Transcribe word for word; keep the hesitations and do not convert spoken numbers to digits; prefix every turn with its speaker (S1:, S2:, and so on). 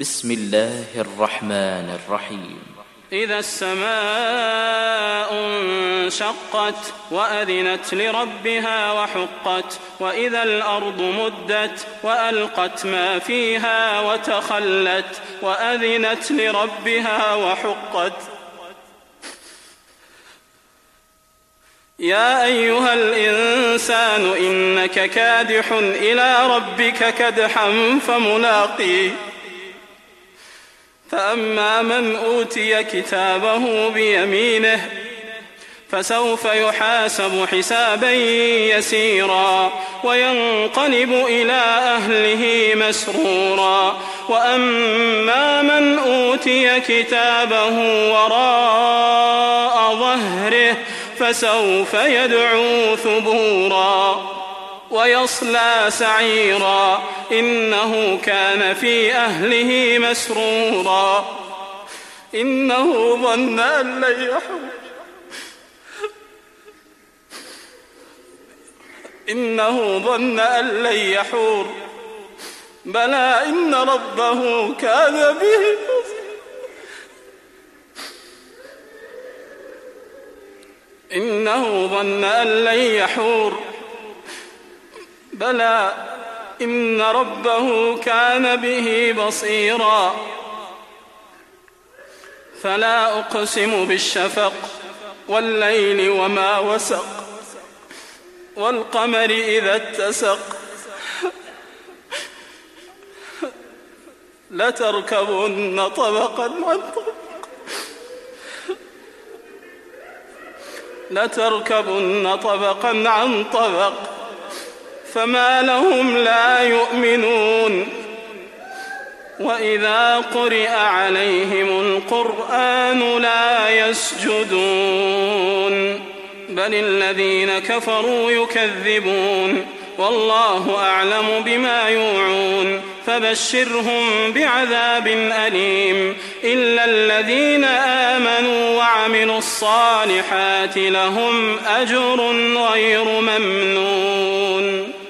S1: بسم الله الرحمن الرحيم.
S2: إذا السماء انشقت وأذنت لربها وحقت وإذا الأرض مدت وألقت ما فيها وتخلت وأذنت لربها وحقت. يا أيها الإنسان إنك كادح إلى ربك كدحا فملاقيه فأما من أوتي كتابه بيمينه فسوف يحاسب حسابا يسيرا وينقلب إلى أهله مسرورا وأما من أوتي كتابه وراء ظهره فسوف يدعو ثبورا ويصلى سعيرا إنه كان في أهله مسرورا إنه ظن أن لن يحور إنه ظن أن لن يحور بلى إن ربه كان به إنه ظن أن لن يحور بلى إن ربه كان به بصيرا فلا أقسم بالشفق والليل وما وسق والقمر إذا اتسق لتركبن طبقا عن طبق لتركبن طبقا عن طبق فما لهم لا يؤمنون وإذا قرئ عليهم القرآن لا يسجدون بل الذين كفروا يكذبون والله أعلم بما يوعون فبشرهم بعذاب أليم إلا الذين آمنوا وعملوا الصالحات لهم أجر غير ممنون.